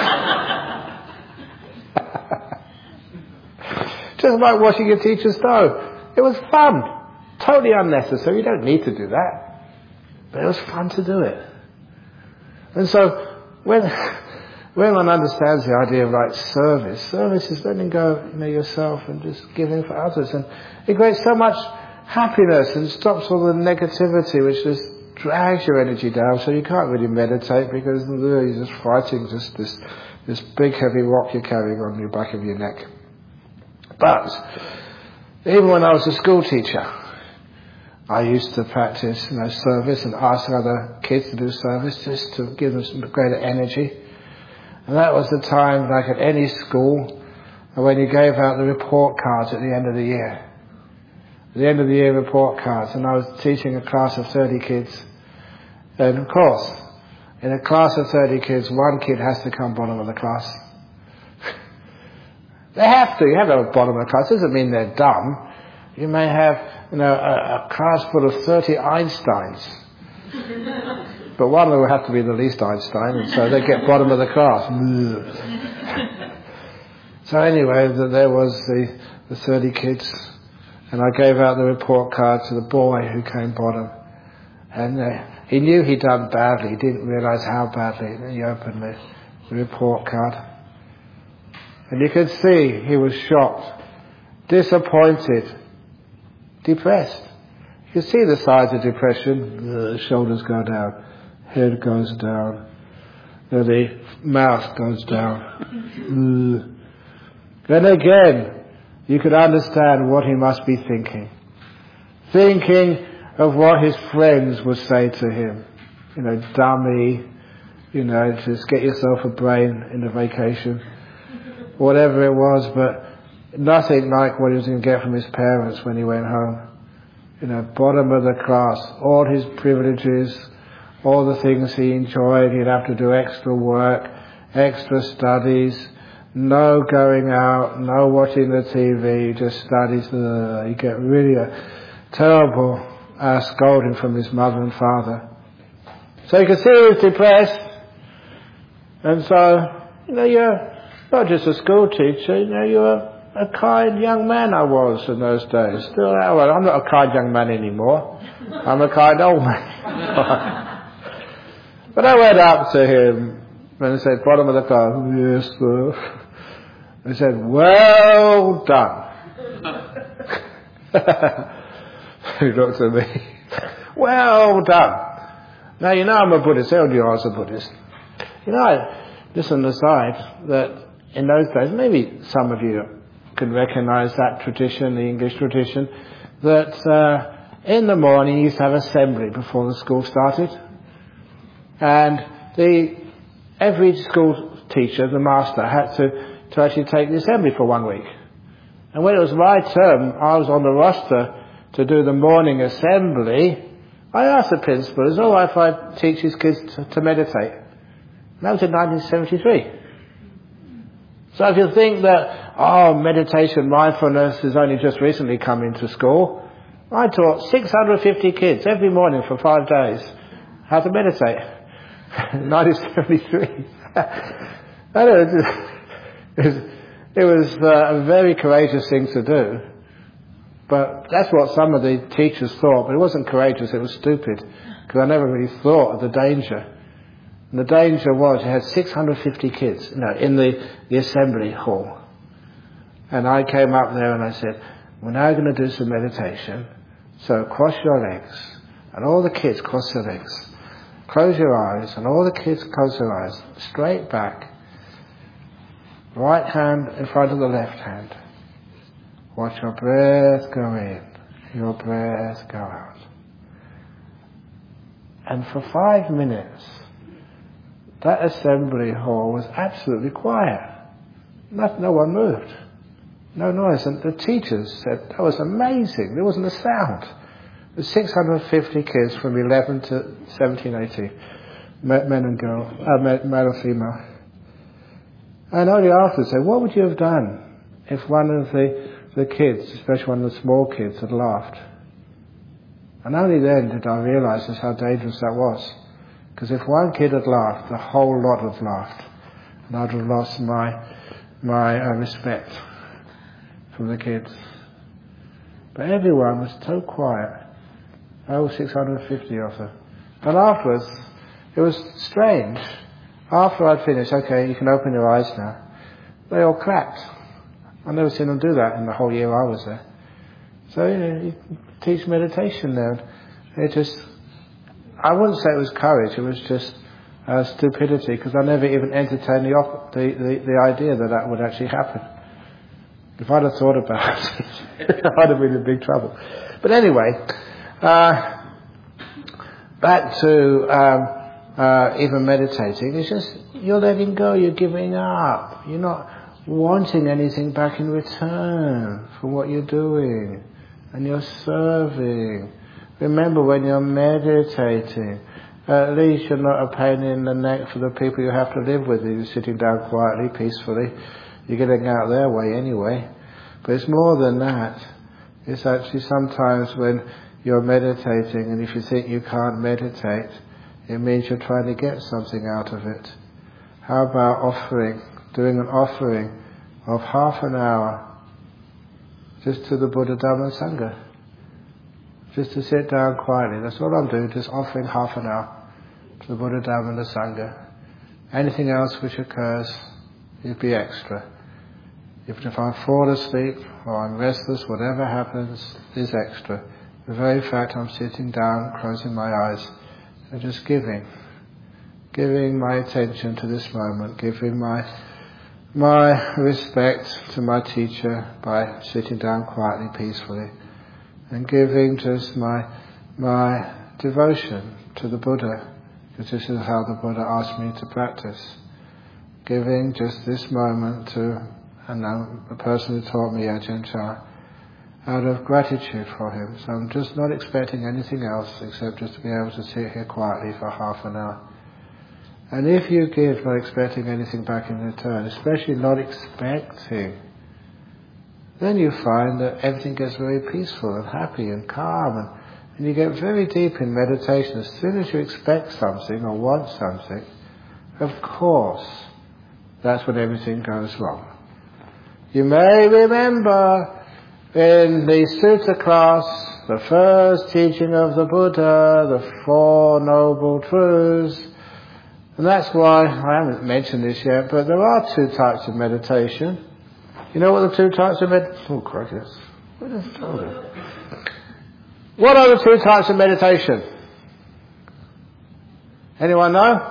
Just like washing your teacher's stove. It was fun. Totally unnecessary. You don't need to do that. But it was fun to do it. And so, when one understands the idea of like service is letting go, yourself and just giving for others. And it creates so much happiness and stops all the negativity which just drags your energy down, so you can't really meditate because you're just fighting just this big heavy rock you're carrying on the back of your neck. But even when I was a school teacher, I used to practice service and ask other kids to do service just to give them some greater energy. And that was the time, like at any school, when you gave out the report cards at the end of the year. At the end of the year report cards, and I was teaching a class of 30 kids. And of course, in a class of 30 kids, one kid has to come bottom of the class. They have to. You have a bottom of the class. It doesn't mean they're dumb. You may have, a class full of 30 Einsteins. But one of them will have to be the least Einstein, and so they get bottom of the class. So anyway, there was the 30 kids, and I gave out the report card to the boy who came bottom. And he knew he'd done badly, he didn't realise how badly. And he opened the report card. And you could see he was shocked, disappointed, depressed. You could see the signs of depression. The shoulders go down, head goes down, the mouth goes down. Then again, you could understand what he must be thinking. Thinking of what his friends would say to him. Dummy, just get yourself a brain in a vacation. Whatever it was, but nothing like what he was going to get from his parents when he went home. Bottom of the class, all his privileges, all the things he enjoyed. He'd have to do extra work, extra studies, no going out, no watching the TV, just studies. He'd get really a terrible scolding from his mother and father. So you can see he was depressed. And so, you're not just a school teacher, you're a kind young man. I was in those days. Still, well, I'm not a kind young man anymore. I'm a kind old man. But I went up to him and I said, bottom of the class, yes, sir. I said, well done. He looked at me. Well done. Now, I'm a Buddhist. How do you ask a Buddhist? Just on the side, that in those days, maybe some of you can recognise that tradition, the English tradition, that in the morning you used to have assembly before the school started. And every school teacher, the master, had to actually take the assembly for 1 week. And when it was my turn, I was on the roster to do the morning assembly. I asked the principal, is it all right if I teach his kids to meditate? And that was in 1973. So if you think that, meditation, mindfulness has only just recently come into school, I taught 650 kids every morning for 5 days how to meditate. 1973. It was a very courageous thing to do. But that's what some of the teachers thought. But it wasn't courageous, it was stupid. Because I never really thought of the danger. And the danger was you had 650 kids in the assembly hall. And I came up there and I said, we're now going to do some meditation. So cross your legs. And all the kids cross their legs. Close your eyes. And all the kids close their eyes. Straight back. Right hand in front of the left hand. Watch your breath go in. Your breath go out. And for 5 minutes, that assembly hall was absolutely quiet. No one moved. No noise. And the teachers said, that was amazing. There wasn't a sound. There's 650 kids from 11 to 17, 18. Men and girls, male and female. And only after said, what would you have done if one of the kids, especially one of the small kids, had laughed? And only then did I realise just how dangerous that was. Because if one kid had laughed, the whole lot had laughed. And I'd have lost my respect from the kids. But everyone was so quiet. 650 of them. And afterwards, it was strange. After I'd finished, okay, you can open your eyes now. They all clapped. I've never seen them do that in the whole year I was there. So, you teach meditation there. I wouldn't say it was courage, it was just stupidity, because I never even entertained the idea that would actually happen. If I'd have thought about it, I'd have been in big trouble. But anyway, back to even meditating, it's just you're letting go, you're giving up. You're not wanting anything back in return for what you're doing. And you're serving. Remember, when you're meditating, at least you're not a pain in the neck for the people you have to live with. You're sitting down quietly, peacefully. You're getting out their way anyway. But it's more than that. It's actually sometimes when you're meditating, and if you think you can't meditate, it means you're trying to get something out of it. How about doing an offering of half an hour just to the Buddha, Dhamma and Sangha? Just to sit down quietly. That's all I'm doing, just offering half an hour to the Buddha, Dhamma and the Sangha. Anything else which occurs, it'd be extra. Even if I fall asleep or I'm restless, whatever happens is extra. The very fact I'm sitting down, closing my eyes, and just giving my attention to this moment, giving my respect to my teacher by sitting down quietly, peacefully, and giving just my devotion to the Buddha, because this is how the Buddha asked me to practice. Giving just this moment to a person who taught me Ajahn Chah, out of gratitude for him. So I'm just not expecting anything else except just to be able to sit here quietly for half an hour. And if you give not expecting anything back in return, especially not expecting, then you find that everything gets very peaceful and happy and calm, and you get very deep in meditation. As soon as you expect something or want something, of course, that's when everything goes wrong. You may remember in the Sutta class, the first teaching of the Buddha, the Four Noble Truths, and that's why I haven't mentioned this yet, but there are two types of meditation. You know what the two types of meditation? Oh, crikey, what is it? What are the two types of meditation? Anyone know?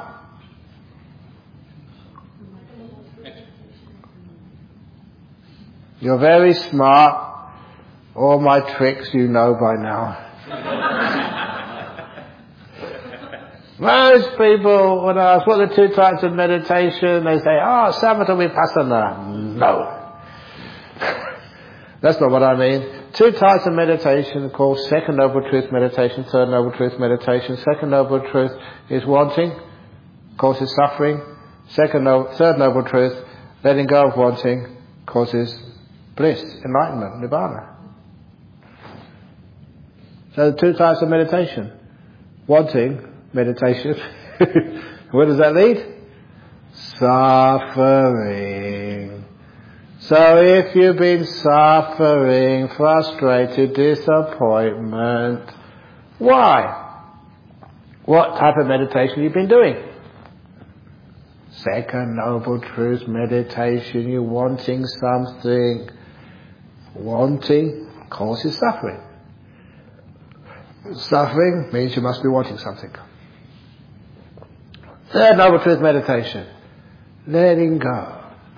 You're very smart. All my tricks you know by now. Most people, when I ask what are the two types of meditation, they say, samatha vipassana. No. That's not what I mean. Two types of meditation are called Second Noble Truth meditation, Third Noble Truth meditation. Second Noble Truth is wanting, causes suffering. Third Noble Truth, letting go of wanting, causes bliss, enlightenment, nibbana. So the two types of meditation. Wanting, meditation. Where does that lead? Suffering. So if you've been suffering, frustrated, disappointment, why? What type of meditation have you been doing? Second Noble Truth meditation. You're wanting something. Wanting causes suffering. Suffering means you must be wanting something. Third Noble Truth meditation. Letting go.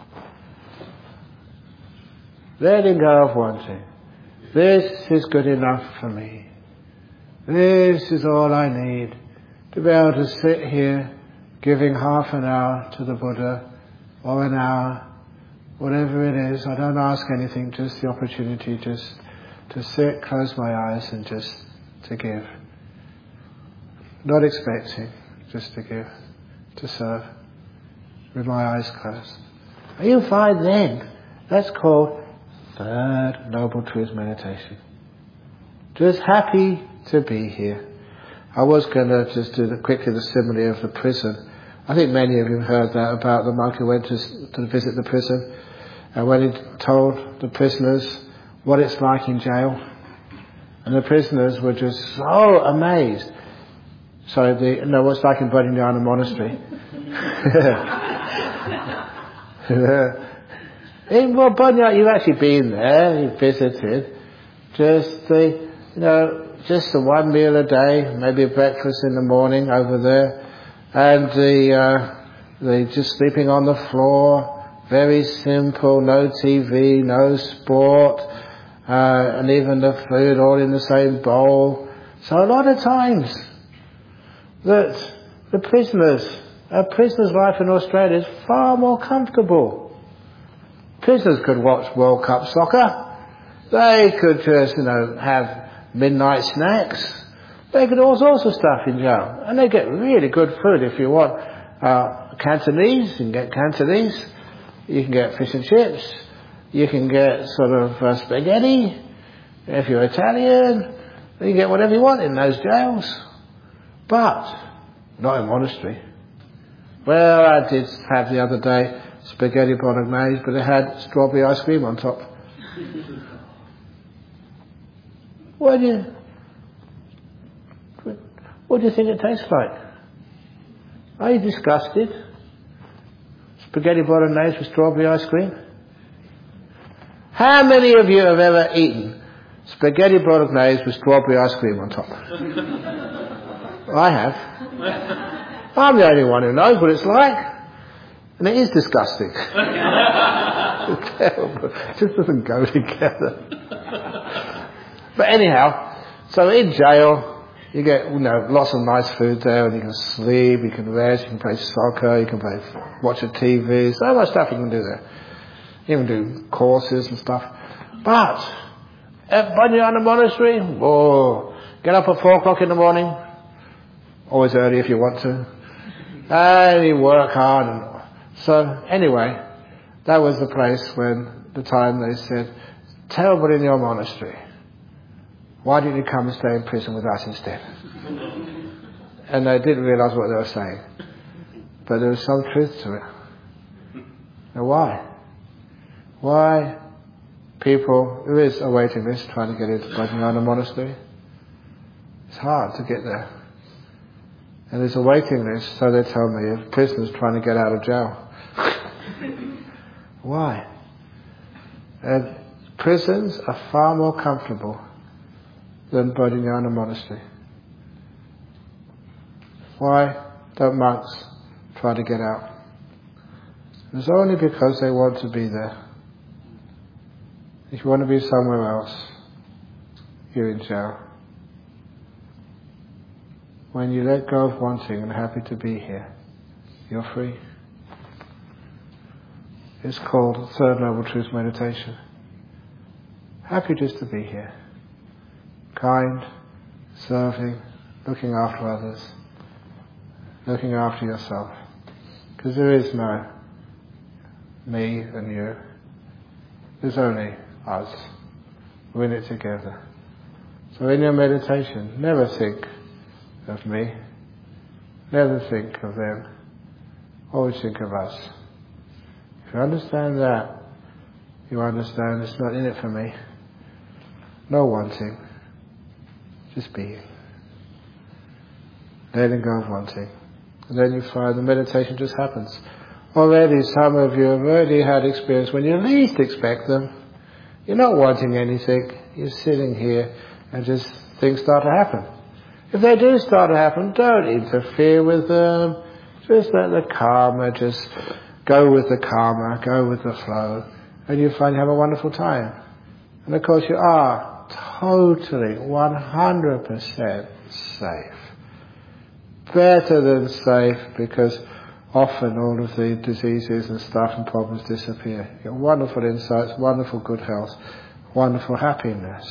Letting go of wanting. This is good enough for me. This is all I need to be able to sit here giving half an hour to the Buddha, or an hour, whatever it is. I don't ask anything, just the opportunity just to sit, close my eyes and just to give. Not expecting, just to give, to serve, with my eyes closed. And you'll find then, that's called Third Noble Truth meditation. Just happy to be here. I was going to just do quickly the simile of the prison. I think many of you have heard that about the monk who went to visit the prison, and when he told the prisoners what it's like in jail, and the prisoners were just so amazed. What's like in Bodhinyana Monastery. Bodhinyana, you've actually been there, you've visited. Just the one meal a day, maybe a breakfast in the morning over there, and they just sleeping on the floor, very simple, no TV, no sport, and even the food all in the same bowl. So a lot of times that a prisoner's life in Australia is far more comfortable. Prisoners could watch World Cup soccer. They could just, have midnight snacks. They could do all sorts of stuff in jail. And they get really good food if you want. Cantonese, you can get Cantonese. You can get fish and chips. You can get spaghetti if you're Italian. You get whatever you want in those jails. But not in monastery. Well, I did have the other day spaghetti bolognese, but it had strawberry ice cream on top. What do you think it tastes like? Are you disgusted? Spaghetti bolognese with strawberry ice cream? How many of you have ever eaten spaghetti bolognese with strawberry ice cream on top? I have. I'm the only one who knows what it's like. And it is disgusting. It's terrible. It just doesn't go together. But anyhow, so in jail, you get, lots of nice food there, and you can sleep, you can rest, you can play soccer, you can watch a TV, so much stuff you can do there. You can do courses and stuff. But at Vajrayana Monastery, get up at 4 o'clock in the morning, always early if you want to, and you work hard. So anyway, that was the place the time they said, tell everybody in your monastery, why didn't you come and stay in prison with us instead? And they didn't realise what they were saying. But there was some truth to it. Now why? Why people, there is a waiting list trying to get into Vajrayana Monastery. It's hard to get there. And there's a waiting list, so they tell me, of prisoners trying to get out of jail. Why? And prisons are far more comfortable than Vajrayana Monastery. Why don't monks try to get out? It's only because they want to be there. If you want to be somewhere else, you're in jail. When you let go of wanting and happy to be here, you're free. It's called Third Noble Truth Meditation. Happy just to be here. Kind, serving, looking after others, looking after yourself. Because there is no me and you. There's only us. We're in it together. So in your meditation, never think of me. Never think of them. Always think of us. If you understand that, you understand it's not in it for me. No wanting. Just being. Letting go of wanting. And then you find the meditation just happens. Already, some of you have already had experience when you least expect them. You're not wanting anything. You're sitting here and just things start to happen. If they do start to happen, don't interfere with them. Just let the karma, just go with the karma, go with the flow, and you find you have a wonderful time. And of course you are totally, 100% safe. Better than safe, because often all of the diseases and stuff and problems disappear. You get wonderful insights, wonderful good health, wonderful happiness.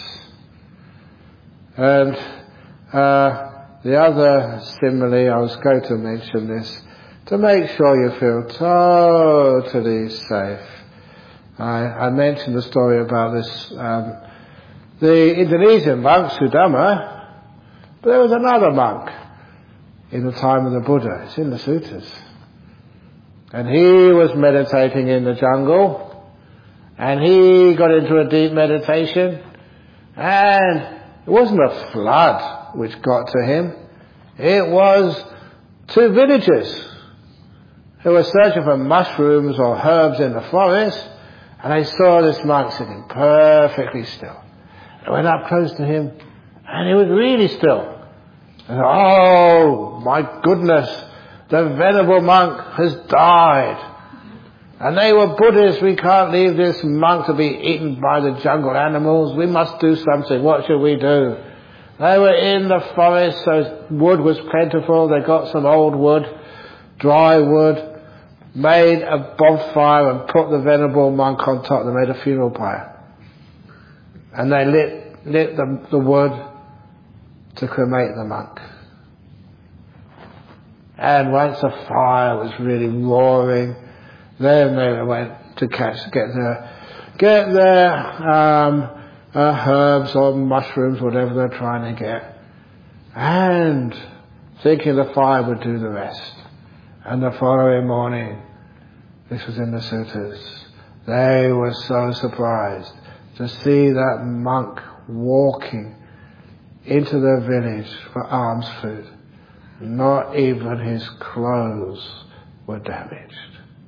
And the other simile, I was going to mention this, to make sure you feel totally safe. I mentioned the story about this, the Indonesian monk, Sudama, but there was another monk in the time of the Buddha. It's in the sutras. And he was meditating in the jungle, and he got into a deep meditation, and it wasn't a flood which got to him. It was 2 villagers who were searching for mushrooms or herbs in the forest, and they saw this monk sitting perfectly still. They went up close to him, and he was really still. And oh my goodness, the venerable monk has died. And they were Buddhists, we can't leave this monk to be eaten by the jungle animals, we must do something, what should we do? They were in the forest, so wood was plentiful, they got some old wood, dry wood, made a bonfire and put the venerable monk on top. They made a funeral pyre. And they lit the wood to cremate the monk. And once the fire was really roaring, then they went to get their herbs or mushrooms, whatever they're trying to get, and thinking the fire would do the rest. And the following morning, this was in the suttas, they were so surprised to see that monk walking into the village for alms food. Not even his clothes were damaged.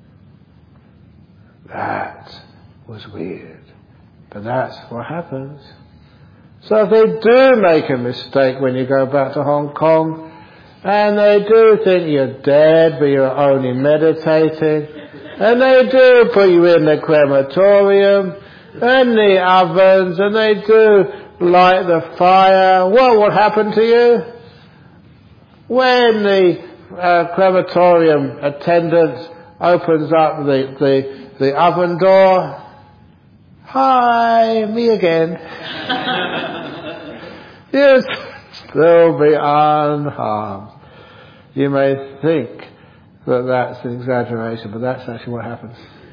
That was weird. But that's what happens. So if they do make a mistake when you go back to Hong Kong, and they do think you're dead but you're only meditating, and they do put you in the crematorium and the ovens, and they do light the fire, what will happen to you? When the crematorium attendant opens up the oven door, hi, me again. You'll still be unharmed. You may think that that's an exaggeration, but that's actually what happens.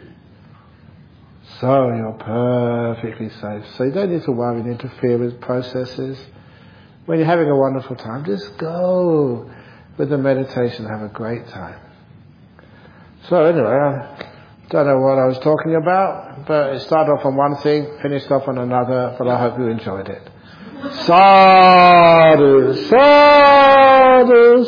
So you're perfectly safe. So you don't need to worry and interfere with processes. When you're having a wonderful time, just go with the meditation, have a great time. So anyway, I don't know what I was talking about, but it started off on one thing, finished off on another, but I hope you enjoyed it. Sadhu, sadhu,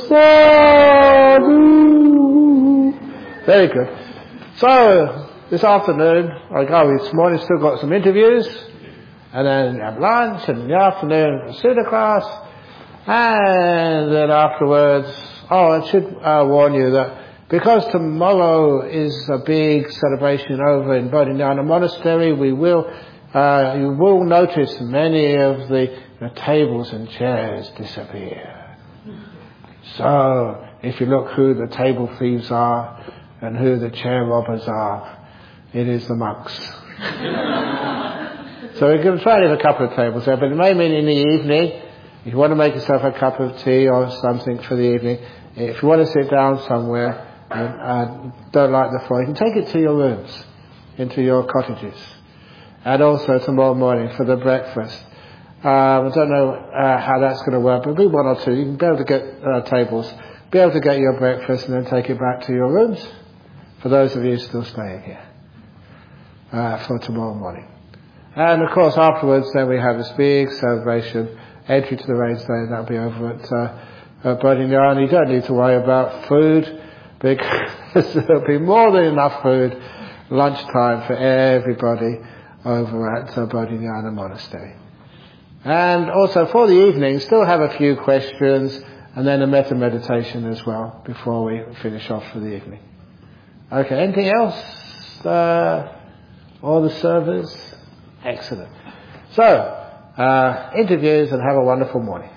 sadhu. Very good. So, this afternoon, this morning still got some interviews, and then have lunch, and in the afternoon, a Sutta class, and then afterwards, I should warn you that because tomorrow is a big celebration over in Bodhinyana Monastery, you will notice many of the tables and chairs disappear. So, if you look who the table thieves are and who the chair robbers are, it is the monks. So we're going to try to have a couple of tables there, but it may mean in the evening, if you want to make yourself a cup of tea or something for the evening, if you want to sit down somewhere and don't like the floor, you can take it to your rooms, into your cottages. And also tomorrow morning for the breakfast. I don't know how that's going to work, but be one or two. You can be able to get tables, be able to get your breakfast and then take it back to your rooms, for those of you still staying here, for tomorrow morning. And of course afterwards then we have this big celebration, entry to the rains day, that'll be over at Bodhinyana. You don't need to worry about food, because there'll be more than enough food, lunchtime for everybody over at Bodhinyana Monastery. And also for the evening, still have a few questions and then a metta meditation as well before we finish off for the evening. Okay, anything else? All the servers? Excellent. So, interviews and have a wonderful morning.